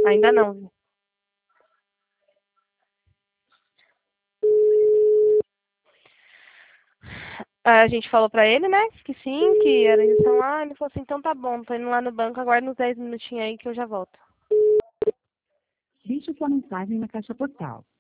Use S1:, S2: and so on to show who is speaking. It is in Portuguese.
S1: Ainda não. A gente falou pra ele, né, que sim, que era injeção lá. Ele falou assim, então tá bom, tô indo lá no banco, aguarda uns 10 minutinhos aí que eu já volto.
S2: Deixe sua mensagem na caixa postal.